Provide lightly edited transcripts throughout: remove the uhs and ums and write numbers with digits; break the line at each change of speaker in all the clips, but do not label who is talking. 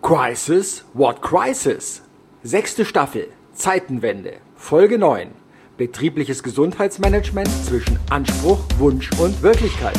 Crisis? What Crisis? 6. Staffel, Zeitenwende, Folge 9. Betriebliches Gesundheitsmanagement zwischen Anspruch, Wunsch und Wirklichkeit.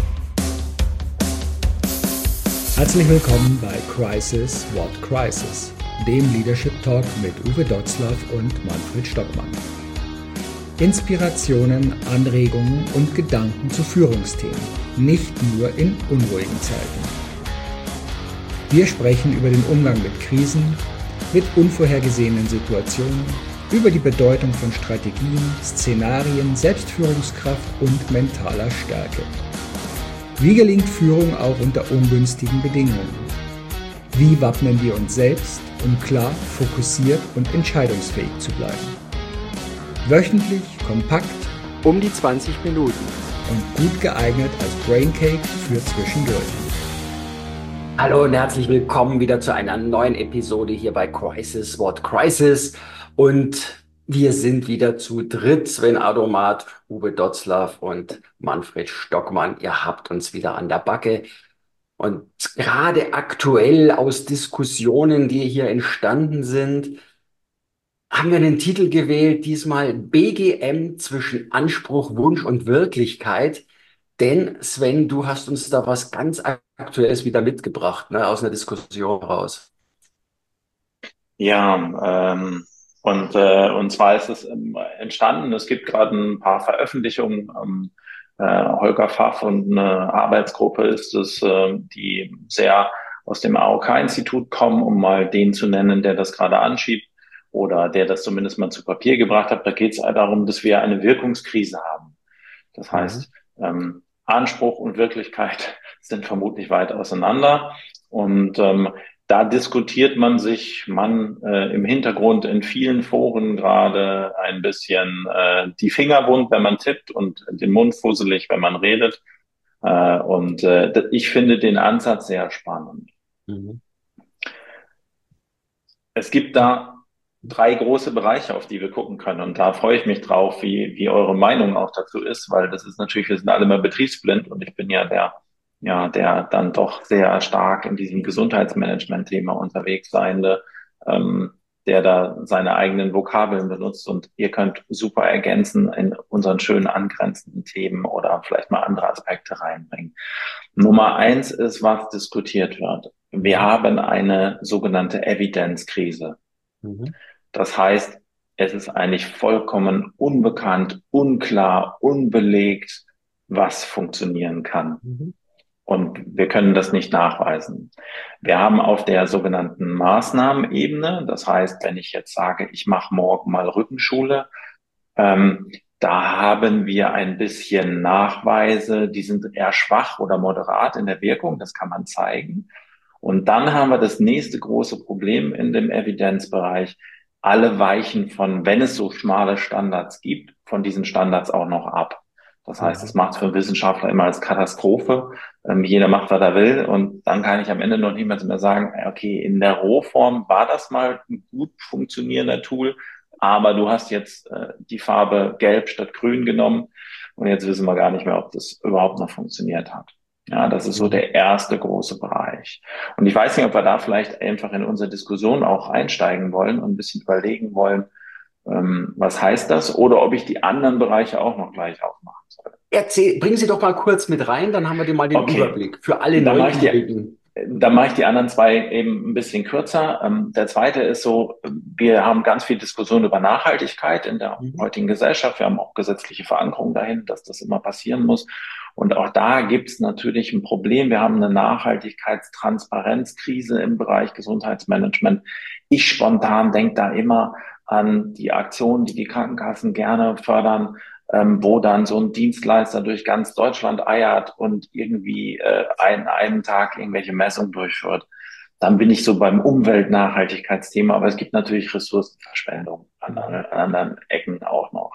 Herzlich willkommen bei Crisis, What Crisis, dem Leadership Talk mit Uwe Dotzlaff und Manfred Stockmann. Inspirationen, Anregungen und Gedanken zu Führungsthemen, nicht nur in unruhigen Zeiten. Wir sprechen über den Umgang mit Krisen, mit unvorhergesehenen Situationen, über die Bedeutung von Strategien, Szenarien, Selbstführungskraft und mentaler Stärke. Wie gelingt Führung auch unter ungünstigen Bedingungen? Wie wappnen wir uns selbst, um klar, fokussiert und entscheidungsfähig zu bleiben? Wöchentlich, kompakt,
Um die 20 Minuten.
und gut geeignet als Braincake für zwischendurch.
Hallo und herzlich willkommen wieder zu einer neuen Episode hier bei Crisis, What Crisis. Und wir sind wieder zu dritt, Sven Adomat, Uwe Dotzlaff und Manfred Stockmann. Ihr habt uns wieder an der Backe. Und gerade aktuell aus Diskussionen, die hier entstanden sind, haben wir den Titel gewählt, diesmal BGM zwischen Anspruch, Wunsch und Wirklichkeit. Denn Sven, du hast uns da was ganz Aktuelles wieder mitgebracht, ne, aus einer Diskussion raus.
Ja, und zwar ist es entstanden, es gibt gerade ein paar Veröffentlichungen. Holger Pfaff und eine Arbeitsgruppe ist es, die sehr aus dem AOK-Institut kommen, um mal den zu nennen, der das gerade anschiebt oder der das zumindest mal zu Papier gebracht hat. Da geht es darum, dass wir eine Wirkungskrise haben. Das heißt, Anspruch und Wirklichkeit sind vermutlich weit auseinander. Und da diskutiert man im Hintergrund in vielen Foren gerade ein bisschen die Finger wund, wenn man tippt, und den Mund fusselig, wenn man redet. Ich finde den Ansatz sehr spannend.
Mhm.
Es gibt da 3 große Bereiche, auf die wir gucken können. Und da freue ich mich drauf, wie eure Meinung auch dazu ist, weil das ist natürlich, wir sind alle mal betriebsblind und ich bin ja der dann doch sehr stark in diesem Gesundheitsmanagement-Thema unterwegs seiende, der da seine eigenen Vokabeln benutzt, und ihr könnt super ergänzen in unseren schönen angrenzenden Themen oder vielleicht mal andere Aspekte reinbringen. Nummer 1 ist, was diskutiert wird. Wir haben eine sogenannte Evidenzkrise.
Mhm.
Das heißt, es ist eigentlich vollkommen unbekannt, unklar, unbelegt, was funktionieren kann.
Mhm.
Und wir können das nicht nachweisen. Wir haben auf der sogenannten Maßnahmenebene, das heißt, wenn ich jetzt sage, ich mache morgen mal Rückenschule, da haben wir ein bisschen Nachweise, die sind eher schwach oder moderat in der Wirkung, das kann man zeigen. Und dann haben wir das nächste große Problem in dem Evidenzbereich. Alle weichen von, wenn es so schmale Standards gibt, von diesen Standards auch noch ab. Das heißt, es macht es für einen Wissenschaftler immer als Katastrophe. Jeder macht, was er will. Und dann kann ich am Ende noch niemals mehr sagen, okay, in der Rohform war das mal ein gut funktionierender Tool, aber du hast jetzt die Farbe Gelb statt Grün genommen und jetzt wissen wir gar nicht mehr, ob das überhaupt noch funktioniert hat. Ja, das ist so der erste große Bereich. Und ich weiß nicht, ob wir da vielleicht einfach in unsere Diskussion auch einsteigen wollen und ein bisschen überlegen wollen, was heißt das, oder ob ich die anderen Bereiche auch noch gleich aufmachen soll.
Bring sie doch mal kurz mit rein, dann haben wir mal den
Okay.
Überblick für alle
Dann mache ich
Neugierigen.
Dann mache ich die anderen 2 eben ein bisschen kürzer. Der zweite ist so, wir haben ganz viel Diskussion über Nachhaltigkeit in der heutigen Gesellschaft. Wir haben auch gesetzliche Verankerung dahin, dass das immer passieren muss. Und auch da gibt es natürlich ein Problem. Wir haben eine Nachhaltigkeitstransparenzkrise im Bereich Gesundheitsmanagement. Ich spontan denke da immer an die Aktionen, die Krankenkassen gerne fördern, wo dann so ein Dienstleister durch ganz Deutschland eiert und irgendwie an einem Tag irgendwelche Messungen durchführt. Dann bin ich so beim Umweltnachhaltigkeitsthema, aber es gibt natürlich Ressourcenverschwendung an anderen Ecken auch noch.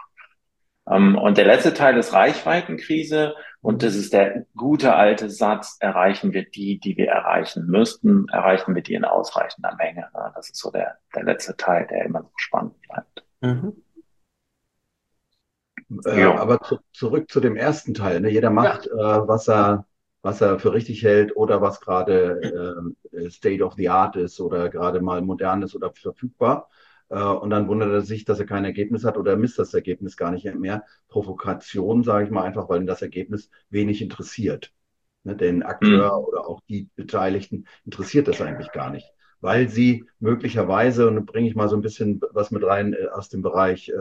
Und der letzte Teil ist Reichweitenkrise, und das ist der gute alte Satz: Erreichen wir die wir erreichen müssten, erreichen wir die in ausreichender Menge. Das ist so der letzte Teil, der immer so spannend bleibt.
Mhm.
Jo.
Aber zurück zu dem ersten Teil. Ne? Jeder macht, was er was er für richtig hält oder was gerade State of the Art ist oder gerade mal modern ist oder verfügbar. Und dann wundert er sich, dass er kein Ergebnis hat oder er misst das Ergebnis gar nicht mehr. Provokation, sage ich mal einfach, weil ihn das Ergebnis wenig interessiert. Ne, den Akteur
Mhm.
oder auch die Beteiligten interessiert das eigentlich gar nicht, weil sie möglicherweise, und da bringe ich mal so ein bisschen was mit rein aus dem Bereich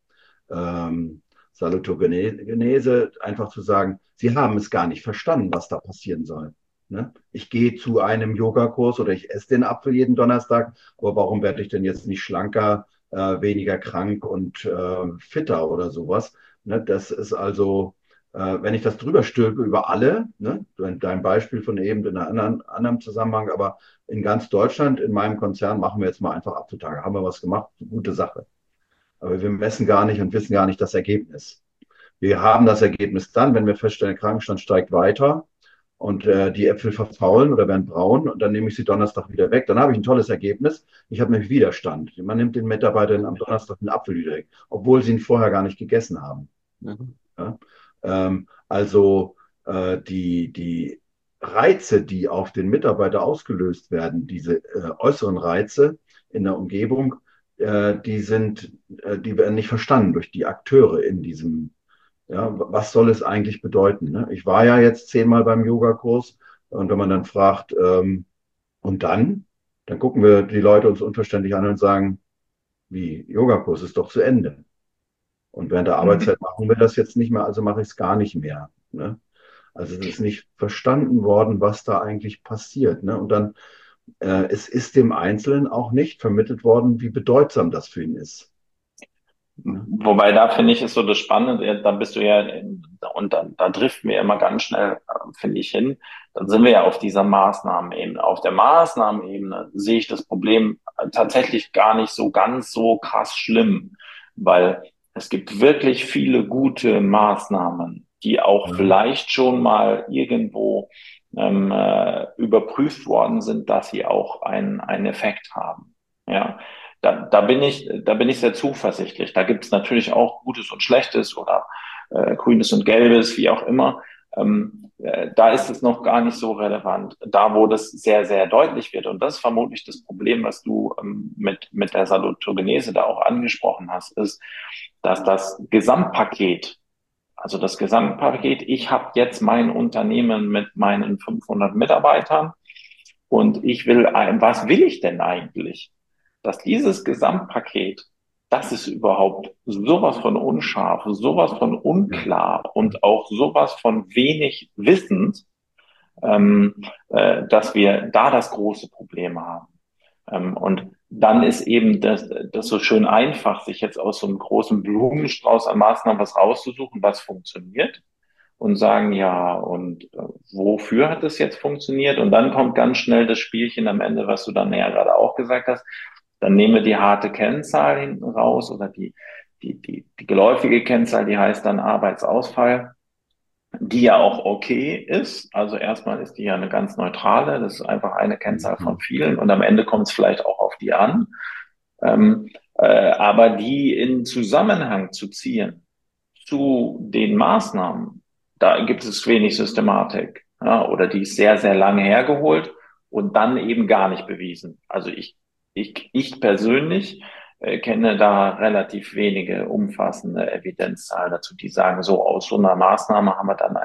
Salutogenese, einfach zu sagen, sie haben es gar nicht verstanden, was da passieren soll. Ne? Ich gehe zu einem Yogakurs oder ich esse den Apfel jeden Donnerstag, aber warum werde ich denn jetzt nicht schlanker, weniger krank und fitter oder sowas? Ne? Das ist also, wenn ich das drüber stülpe über alle, ne? Dein Beispiel von eben in einem anderen Zusammenhang, aber in ganz Deutschland, in meinem Konzern, machen wir jetzt mal einfach Apfeltage. Haben wir was gemacht? Gute Sache. Aber wir messen gar nicht und wissen gar nicht das Ergebnis. Wir haben das Ergebnis dann, wenn wir feststellen, der Krankenstand steigt weiter und die Äpfel verfaulen oder werden braun und dann nehme ich sie Donnerstag wieder weg. Dann habe ich ein tolles Ergebnis. Ich habe nämlich Widerstand. Man nimmt den Mitarbeitern am Donnerstag den Apfel wieder weg, obwohl sie ihn vorher gar nicht gegessen haben.
Mhm.
Ja? Also die Reize, die auf den Mitarbeiter ausgelöst werden, diese äußeren Reize in der Umgebung, die werden nicht verstanden durch die Akteure in diesem, ja, was soll es eigentlich bedeuten? Ne? Ich war ja jetzt 10-mal beim Yogakurs und wenn man dann fragt, und dann gucken wir die Leute uns unverständlich an und sagen, wie, Yogakurs ist doch zu Ende. Und während der
Mhm.
Arbeitszeit machen wir das jetzt nicht mehr, also mache ich es gar nicht mehr. Ne? Also es ist nicht verstanden worden, was da eigentlich passiert. Ne? Und dann, es ist dem Einzelnen auch nicht vermittelt worden, wie bedeutsam das für ihn ist. Ne?
Wobei da finde ich ist so das Spannende, da bist du ja, und da driften wir immer ganz schnell, finde ich, hin. Dann sind wir ja auf dieser Maßnahmenebene. Auf der Maßnahmenebene sehe ich das Problem tatsächlich gar nicht so ganz so krass schlimm, weil es gibt wirklich viele gute Maßnahmen, die auch
Ja.
vielleicht schon mal irgendwo überprüft worden sind, dass sie auch einen Effekt haben. Ja. Da bin ich sehr zuversichtlich. Da gibt es natürlich auch Gutes und Schlechtes oder Grünes und Gelbes, wie auch immer. Da ist es noch gar nicht so relevant. Da, wo das sehr, sehr deutlich wird, und das ist vermutlich das Problem, was du mit der Salutogenese da auch angesprochen hast, ist, dass das Gesamtpaket, also das Gesamtpaket, ich habe jetzt mein Unternehmen mit meinen 500 Mitarbeitern und was will ich denn eigentlich? Dass dieses Gesamtpaket, das ist überhaupt sowas von unscharf, sowas von
Ja.
unklar und auch sowas von wenig wissend, ähm, dass wir da das große Problem haben. Und dann ist eben das so schön einfach, sich jetzt aus so einem großen Blumenstrauß an Maßnahmen was rauszusuchen, was funktioniert und sagen, ja, und wofür hat es jetzt funktioniert? Und dann kommt ganz schnell das Spielchen am Ende, was du dann ja gerade auch gesagt hast. Dann nehmen wir die harte Kennzahl hinten raus oder die geläufige Kennzahl, die heißt dann Arbeitsausfall, die ja auch okay ist. Also erstmal ist die ja eine ganz neutrale, das ist einfach eine Kennzahl von
Mhm.
vielen und am Ende kommt es vielleicht auch auf die an. Aber die in Zusammenhang zu ziehen zu den Maßnahmen, da gibt es wenig Systematik, ja, oder die ist sehr, sehr lange hergeholt und dann eben gar nicht bewiesen. Also ich persönlich kenne da relativ wenige umfassende Evidenzzahlen dazu, die sagen, so aus so einer Maßnahme haben wir dann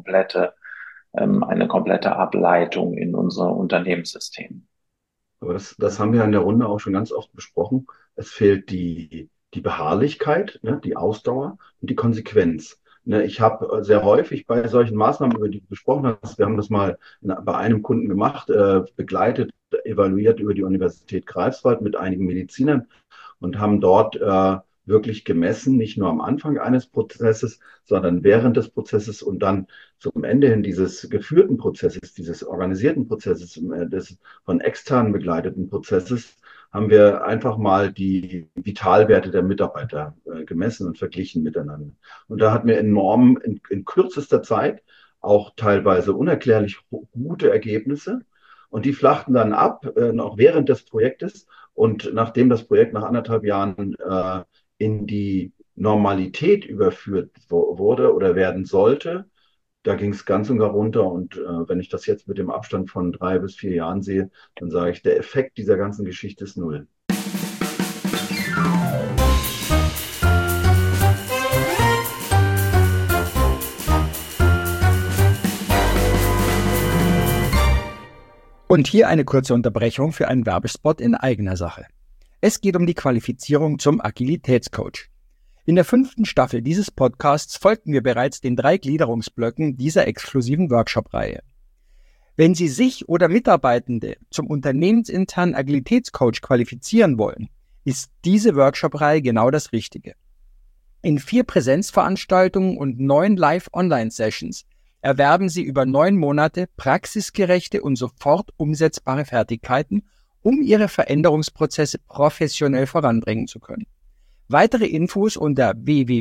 eine komplette Ableitung in unser Unternehmenssystem.
Aber das haben wir in der Runde auch schon ganz oft besprochen. Es fehlt die Beharrlichkeit, ne, die Ausdauer und die Konsequenz. Ne, ich habe sehr häufig bei solchen Maßnahmen, über die du gesprochen hast, wir haben das mal bei einem Kunden gemacht, begleitet, evaluiert über die Universität Greifswald mit einigen Medizinern und haben dort wirklich gemessen, nicht nur am Anfang eines Prozesses, sondern während des Prozesses und dann zum Ende hin dieses geführten Prozesses, dieses organisierten Prozesses, des von externen begleiteten Prozesses, haben wir einfach mal die Vitalwerte der Mitarbeiter gemessen und verglichen miteinander. Und da hatten wir enorm in kürzester Zeit auch teilweise unerklärlich gute Ergebnisse. Und die flachten dann ab, noch während des Projektes. Und nachdem das Projekt nach 1,5 Jahren in die Normalität überführt wurde oder werden sollte, da ging es ganz und gar runter. Und wenn ich das jetzt mit dem Abstand von 3 bis 4 Jahren sehe, dann sage ich, der Effekt dieser ganzen Geschichte ist null.
Und hier eine kurze Unterbrechung für einen Werbespot in eigener Sache. Es geht um die Qualifizierung zum Agilitätscoach. In der 5. Staffel dieses Podcasts folgten wir bereits den 3 Gliederungsblöcken dieser exklusiven Workshop-Reihe. Wenn Sie sich oder Mitarbeitende zum unternehmensinternen Agilitätscoach qualifizieren wollen, ist diese Workshop-Reihe genau das Richtige. In 4 Präsenzveranstaltungen und 9 Live-Online-Sessions erwerben Sie über 9 Monate praxisgerechte und sofort umsetzbare Fertigkeiten, um Ihre Veränderungsprozesse professionell voranbringen zu können. Weitere Infos unter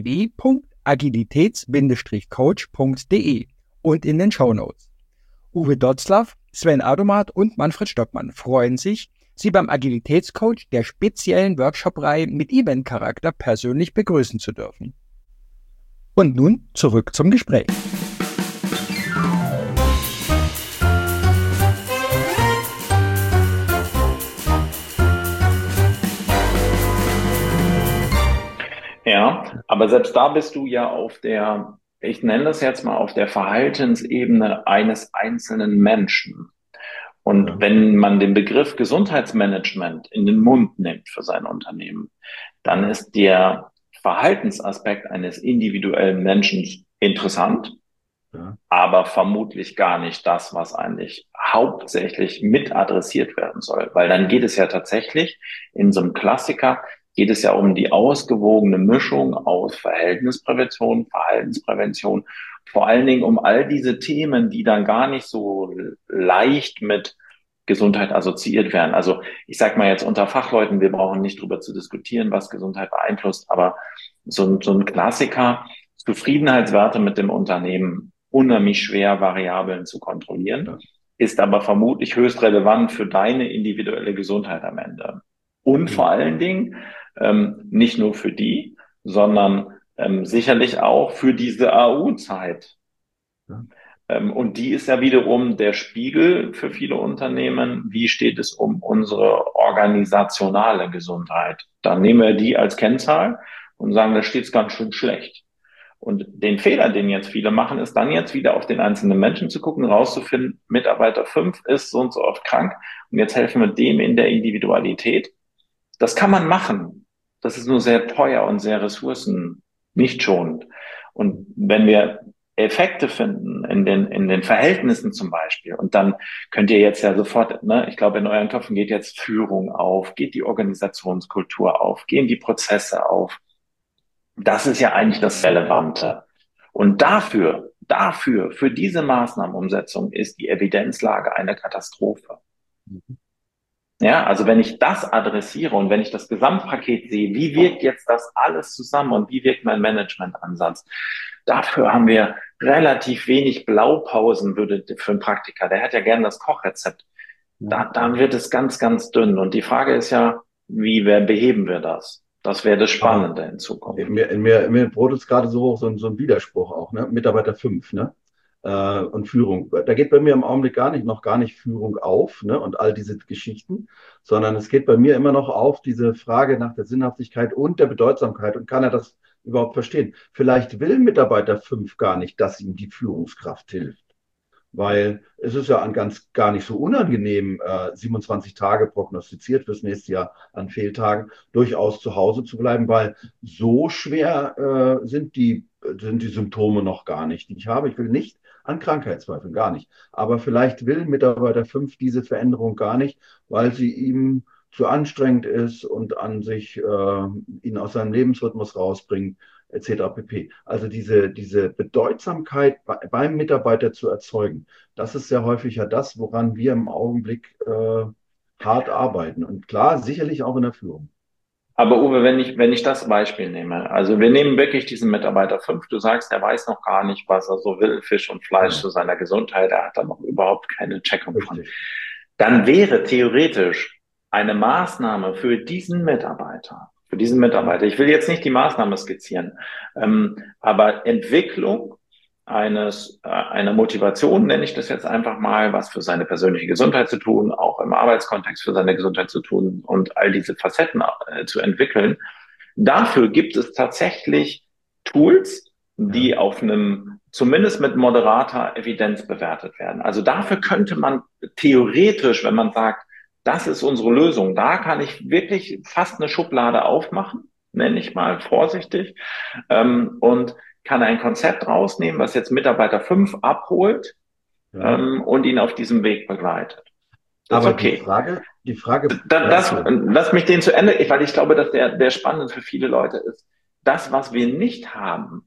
www.agilitäts-coach.de und in den Shownotes. Uwe Dotzlaff, Sven Adomat und Manfred Stockmann freuen sich, Sie beim Agilitätscoach der speziellen Workshop-Reihe mit Event-Charakter persönlich begrüßen zu dürfen. Und nun zurück zum Gespräch.
Ja, aber selbst da bist du ja auf der, ich nenne das jetzt mal auf der Verhaltensebene eines einzelnen Menschen. Und wenn man den Begriff Gesundheitsmanagement in den Mund nimmt für sein Unternehmen, dann ist der Verhaltensaspekt eines individuellen Menschen interessant, aber vermutlich gar nicht das, was eigentlich hauptsächlich mit adressiert werden soll. Weil dann geht es ja tatsächlich in so einem Klassiker, geht es ja um die ausgewogene Mischung aus Verhältnisprävention, Verhaltensprävention, vor allen Dingen um all diese Themen, die dann gar nicht so leicht mit Gesundheit assoziiert werden. Also ich sage mal jetzt unter Fachleuten, wir brauchen nicht drüber zu diskutieren, was Gesundheit beeinflusst, aber so ein Klassiker, Zufriedenheitswerte mit dem Unternehmen, unheimlich schwer Variablen zu kontrollieren, ist aber vermutlich höchst relevant für deine individuelle Gesundheit am Ende. Und vor allen Dingen nicht nur für die, sondern sicherlich auch für diese AU-Zeit. Und die ist ja wiederum der Spiegel für viele Unternehmen. Wie steht es um unsere organisationale Gesundheit? Dann nehmen wir die als Kennzahl und sagen, da steht es ganz schön schlecht. Und den Fehler, den jetzt viele machen, ist dann jetzt wieder auf den einzelnen Menschen zu gucken, rauszufinden, Mitarbeiter 5 ist so und so oft krank und jetzt helfen wir dem in der Individualität. Das kann man machen. Das ist nur sehr teuer und sehr ressourcen nicht schonend. Und wenn wir Effekte finden in den Verhältnissen zum Beispiel, und dann könnt ihr jetzt ja sofort, ne, ich glaube, in euren Köpfen geht jetzt Führung auf, geht die Organisationskultur auf, gehen die Prozesse auf. Das ist ja eigentlich das Relevante. Und für diese Maßnahmenumsetzung ist die Evidenzlage eine Katastrophe. Ja, also wenn ich das adressiere und wenn ich das Gesamtpaket sehe, wie wirkt jetzt das alles zusammen und wie wirkt mein Managementansatz? Dafür haben wir relativ wenig Blaupausen für einen Praktiker. Der hat ja gerne das Kochrezept. Dann wird es ganz, ganz dünn. Und die Frage ist ja, beheben wir das? Das wäre das Spannende in Zukunft.
In mir brodelt es gerade so hoch, so ein Widerspruch auch, ne? Mitarbeiter 5, ne? Und Führung. Da geht bei mir im Augenblick noch gar nicht Führung auf, ne? Und all diese Geschichten, sondern es geht bei mir immer noch auf diese Frage nach der Sinnhaftigkeit und der Bedeutsamkeit. Und kann er das überhaupt verstehen? Vielleicht will Mitarbeiter 5 gar nicht, dass ihm die Führungskraft hilft. Weil es ist ja gar nicht so unangenehm, 27 Tage prognostiziert fürs nächste Jahr an Fehltagen, durchaus zu Hause zu bleiben, weil so schwer sind die Symptome noch gar nicht, die ich habe. Ich will nicht an Krankheit zweifeln, gar nicht. Aber vielleicht will Mitarbeiter 5 diese Veränderung gar nicht, weil sie ihm zu anstrengend ist und an sich ihn aus seinem Lebensrhythmus rausbringt, etc. pp. Also diese Bedeutsamkeit beim Mitarbeiter zu erzeugen, das ist sehr häufig ja das, woran wir im Augenblick hart arbeiten. Und klar, sicherlich auch in der Führung.
Aber Uwe, wenn ich das Beispiel nehme, also wir nehmen wirklich diesen Mitarbeiter 5, du sagst, er weiß noch gar nicht, was er so will, Fisch und Fleisch zu seiner Gesundheit, er hat da noch überhaupt keine Checkung von. Dann wäre theoretisch eine Maßnahme für diesen Mitarbeiter, ich will jetzt nicht die Maßnahme skizzieren, aber Entwicklung einer Motivation, nenne ich das jetzt einfach mal, was für seine persönliche Gesundheit zu tun, auch im Arbeitskontext für seine Gesundheit zu tun und all diese Facetten zu entwickeln. Dafür gibt es tatsächlich Tools,
Ja,
die auf einem, zumindest mit moderater Evidenz bewertet werden. Also dafür könnte man theoretisch, wenn man sagt, das ist unsere Lösung, da kann ich wirklich fast eine Schublade aufmachen, nenne ich mal vorsichtig, und kann ein Konzept rausnehmen, was jetzt Mitarbeiter 5 abholt,
ja.
und ihn auf diesem Weg begleitet. Das ist
Aber
okay.
die Frage, ja,
Das,
Entschuldigung.
lass mich den zu Ende, weil ich glaube, dass der spannend für viele Leute ist. Das, was wir nicht haben,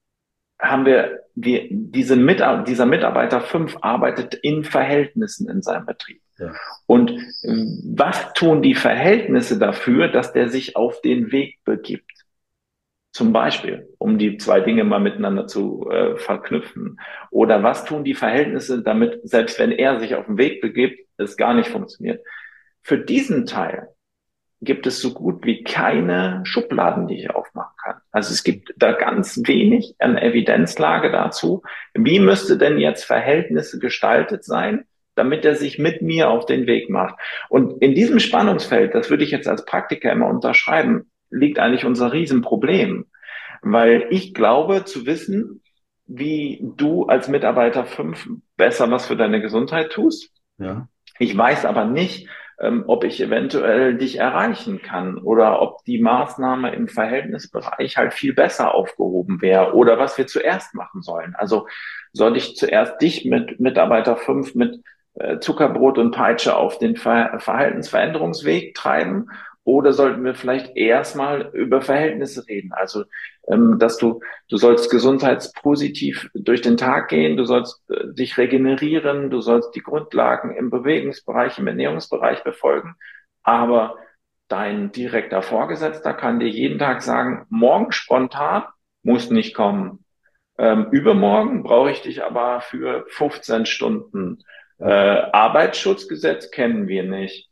dieser Mitarbeiter 5 arbeitet in Verhältnissen in seinem Betrieb.
Ja,
Und was tun die Verhältnisse dafür, dass der sich auf den Weg begibt? Zum Beispiel, um die zwei Dinge mal miteinander zu verknüpfen. Oder was tun die Verhältnisse, damit, selbst wenn er sich auf den Weg begibt, es gar nicht funktioniert? Für diesen Teil gibt es so gut wie keine Schubladen, die ich aufmachen kann. Also es gibt da ganz wenig an Evidenzlage dazu. Wie müsste denn jetzt Verhältnisse gestaltet sein, damit er sich mit mir auf den Weg macht? Und in diesem Spannungsfeld, das würde ich jetzt als Praktiker immer unterschreiben, liegt eigentlich unser Riesenproblem. Weil ich glaube zu wissen, wie du als Mitarbeiter 5 besser was für deine Gesundheit tust.
ja.
Ich weiß aber nicht, ob ich eventuell dich erreichen kann oder ob die Maßnahme im Verhältnisbereich halt viel besser aufgehoben wäre oder was wir zuerst machen sollen. Also soll ich zuerst dich mit Mitarbeiter 5 mit Zuckerbrot und Peitsche auf den Verhaltensveränderungsweg treiben oder sollten wir vielleicht erstmal über Verhältnisse reden? Also, dass du sollst gesundheitspositiv durch den Tag gehen, du sollst dich regenerieren, du sollst die Grundlagen im Bewegungsbereich, im Ernährungsbereich befolgen. Aber dein direkter Vorgesetzter kann dir jeden Tag sagen, morgen spontan muss nicht kommen. Übermorgen brauche ich dich aber für 15 Stunden.
Ja.
Arbeitsschutzgesetz kennen wir nicht.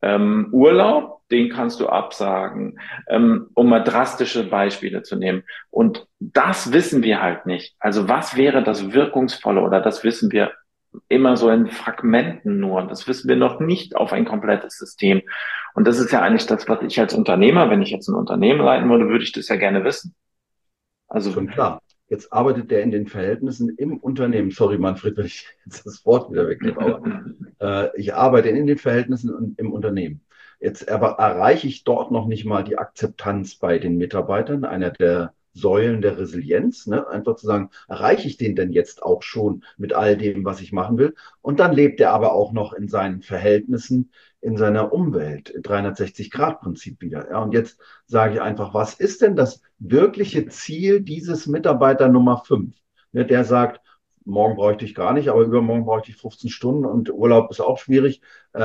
Urlaub, den kannst du absagen, um mal drastische Beispiele zu nehmen. Und das wissen wir halt nicht. Also was wäre das Wirkungsvolle oder das wissen wir immer so in Fragmenten nur. Das wissen wir noch nicht auf ein komplettes System. Und das ist ja eigentlich das, was ich als Unternehmer, wenn ich jetzt ein Unternehmen leiten würde, würde ich das ja gerne wissen. Also
Schon klar. Jetzt arbeitet der in den Verhältnissen im Unternehmen. Sorry, Manfred, wenn ich jetzt das Wort wieder wegnehme, aber ich arbeite in den Verhältnissen und im Unternehmen. Jetzt aber erreiche ich dort noch nicht mal die Akzeptanz bei den Mitarbeitern, einer der Säulen der Resilienz, ne? Einfach zu sagen, erreiche ich den denn jetzt auch schon mit all dem, was ich machen will? Und dann lebt er aber auch noch in seinen Verhältnissen, in seiner Umwelt, 360-Grad-Prinzip wieder. Ja, und jetzt sage ich einfach, was ist denn das wirkliche Ziel dieses Mitarbeiter Nummer 5? Ne, der sagt, morgen bräuchte ich gar nicht, aber übermorgen bräuchte ich 15 Stunden und Urlaub ist auch schwierig.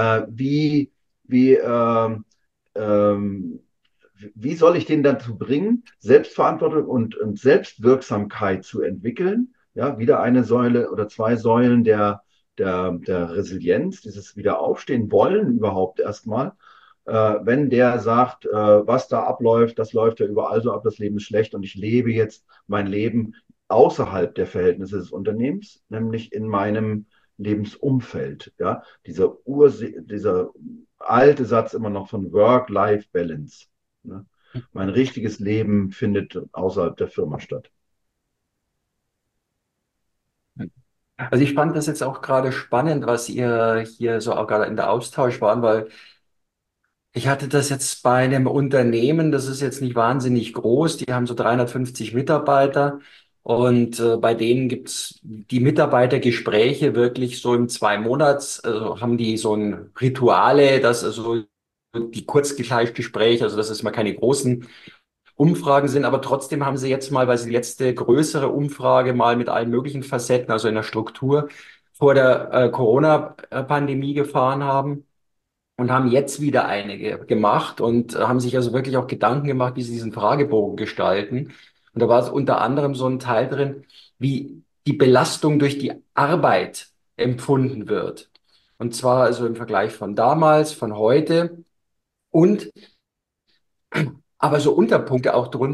Wie, ähm, wie soll ich den dazu bringen, Selbstverantwortung und Selbstwirksamkeit zu entwickeln? Ja, wieder eine Säule oder zwei Säulen der Resilienz, dieses Wiederaufstehen wollen überhaupt erstmal. Wenn der sagt, was da abläuft, das läuft ja überall so ab, das Leben ist schlecht und ich lebe jetzt mein Leben außerhalb der Verhältnisse des Unternehmens, nämlich in meinem Lebensumfeld. Ja, dieser alte Satz immer noch von Work-Life-Balance. Ne? Mein richtiges Leben findet außerhalb der Firma statt.
Also ich fand das jetzt auch gerade spannend, was ihr hier so auch gerade in der Austausch waren, weil ich hatte das jetzt bei einem Unternehmen, das ist jetzt nicht wahnsinnig groß, die haben so 350 Mitarbeiter und bei denen gibt's die Mitarbeitergespräche wirklich so im 2 Monats, also haben die so ein Rituale, dass also die Kurzgespräche, also dass es mal keine großen Umfragen sind, aber trotzdem haben sie jetzt mal, weil sie die letzte größere Umfrage mal mit allen möglichen Facetten, also in der Struktur vor der Corona-Pandemie gefahren haben und haben jetzt wieder eine gemacht und haben sich also wirklich auch Gedanken gemacht, wie sie diesen Fragebogen gestalten. Und da war es unter anderem so ein Teil drin, wie die Belastung durch die Arbeit empfunden wird. Und zwar also im Vergleich von damals, von heute und aber so Unterpunkte auch drunter.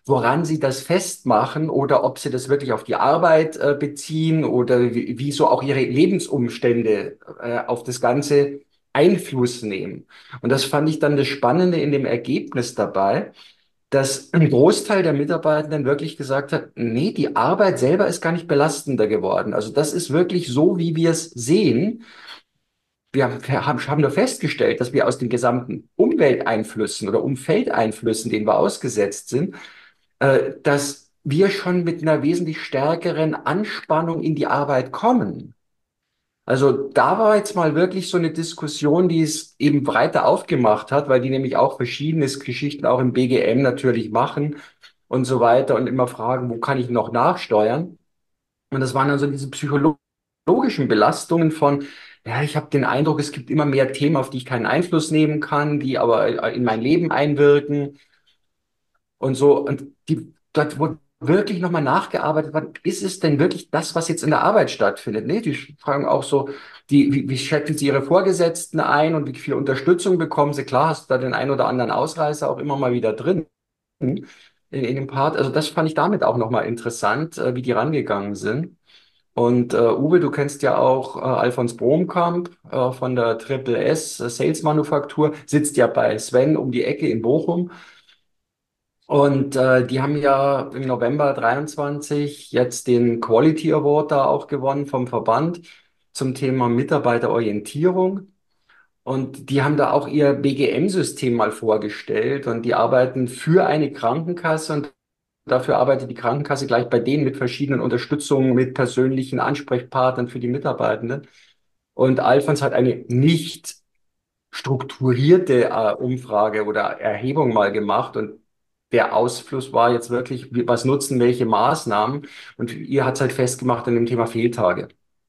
woran sie das festmachen oder ob sie das wirklich auf die Arbeit beziehen oder wie so auch ihre Lebensumstände auf das Ganze Einfluss nehmen. Und das fand ich dann das Spannende in dem Ergebnis dabei, dass ein Großteil der Mitarbeitenden wirklich gesagt hat, nee, die Arbeit selber ist gar nicht belastender geworden. Also das ist wirklich so, wie wir es sehen. Wir haben nur festgestellt, dass wir aus den gesamten Umwelteinflüssen oder Umfeldeinflüssen, denen wir ausgesetzt sind, dass wir schon mit einer wesentlich stärkeren Anspannung in die Arbeit kommen. Also da war jetzt mal wirklich so eine Diskussion, die es eben breiter aufgemacht hat, weil die nämlich auch verschiedene Geschichten auch im BGM natürlich machen und so weiter und immer fragen, wo kann ich noch nachsteuern? Und das waren dann so diese psychologischen Belastungen von, ja, ich habe den Eindruck, es gibt immer mehr Themen, auf die ich keinen Einfluss nehmen kann, die aber in mein Leben einwirken und so. Und dort wurde wirklich nochmal nachgearbeitet, was ist es denn wirklich das, was jetzt in der Arbeit stattfindet? Nee, die fragen auch so, wie schätzen Sie Ihre Vorgesetzten ein und wie viel Unterstützung bekommen Sie? Klar, hast du da den einen oder anderen Ausreißer auch immer mal wieder drin in dem Part. Also das fand ich damit auch nochmal interessant, wie die rangegangen sind. Und Uwe, du kennst ja auch Alfons Bromkamp von der Triple S Sales Manufaktur, sitzt ja bei Sven um die Ecke in Bochum. Und die haben ja im November 23 jetzt den Quality Award da auch gewonnen vom Verband zum Thema Mitarbeiterorientierung. Und die haben da auch ihr BGM-System mal vorgestellt und die arbeiten für eine Krankenkasse und dafür arbeitet die Krankenkasse gleich bei denen mit verschiedenen Unterstützungen, mit persönlichen Ansprechpartnern für die Mitarbeitenden. Und Alfons hat eine nicht strukturierte Umfrage oder Erhebung mal gemacht und der Ausfluss war jetzt wirklich, was nutzen welche Maßnahmen? Und ihr hat es halt festgemacht an dem Thema Fehltage.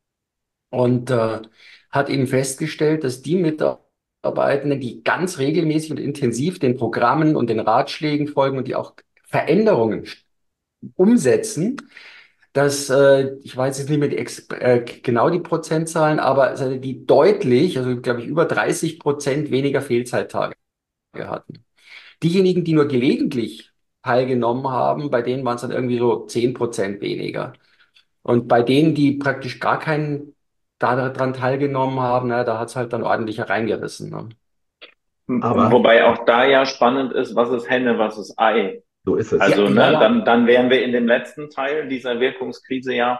Und hat eben festgestellt, dass die Mitarbeitenden, die ganz regelmäßig und intensiv den Programmen und den Ratschlägen folgen und die auch Veränderungen umsetzen, dass, ich weiß jetzt nicht mehr genau die Prozentzahlen, aber also die deutlich, also glaube ich über 30% weniger Fehlzeittage hatten. Diejenigen, die nur gelegentlich teilgenommen haben, bei denen waren es dann irgendwie so 10% weniger. Und bei denen, die praktisch gar keinen daran teilgenommen haben, na, da hat es halt dann ordentlich reingerissen. Ne?
Aber
Wobei auch da ja spannend ist, was ist Henne, was ist Ei.
so ist es.
Also,
Ja,
ne,
ja.
dann wären wir in dem letzten Teil dieser Wirkungskrise ja,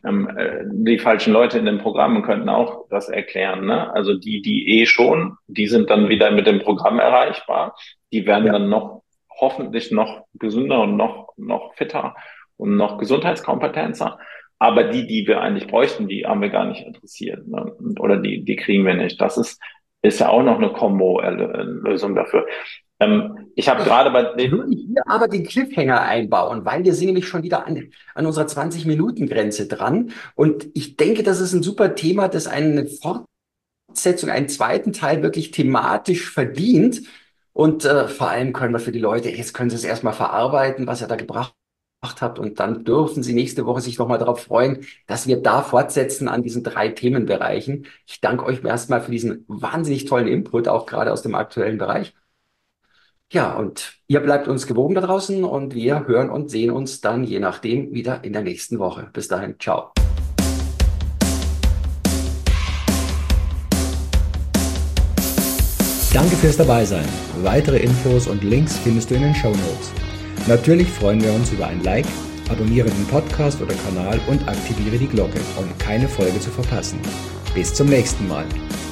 die falschen Leute in den Programmen könnten auch das erklären, ne? Also die schon, die sind dann wieder mit dem Programm erreichbar. Die werden
Ja.
dann hoffentlich noch gesünder und noch fitter und noch gesundheitskompetenter. Aber die wir eigentlich bräuchten, die haben wir gar nicht interessiert, ne? Oder die kriegen wir nicht. Das ist ja auch noch eine Kombo-Lösung dafür. Ich habe gerade bei dem,
Würden wir aber den Cliffhanger einbauen, weil wir sind nämlich schon wieder an unserer 20-Minuten-Grenze dran. Und ich denke, das ist ein super Thema, das eine Fortsetzung, einen zweiten Teil wirklich thematisch verdient. Und vor allem können wir für die Leute, jetzt können sie es erstmal verarbeiten, was ihr da gebracht habt. Und dann dürfen sie nächste Woche sich nochmal darauf freuen, dass wir da fortsetzen an diesen 3 Themenbereichen. Ich danke euch erstmal für diesen wahnsinnig tollen Input, auch gerade aus dem aktuellen Bereich. Ja, und ihr bleibt uns gewogen da draußen und wir hören und sehen uns dann je nachdem wieder in der nächsten Woche. Bis dahin, ciao.
Danke fürs Dabeisein. Weitere Infos und Links findest du in den Shownotes. Natürlich freuen wir uns über ein Like, abonniere den Podcast oder Kanal und aktiviere die Glocke, um keine Folge zu verpassen. Bis zum nächsten Mal.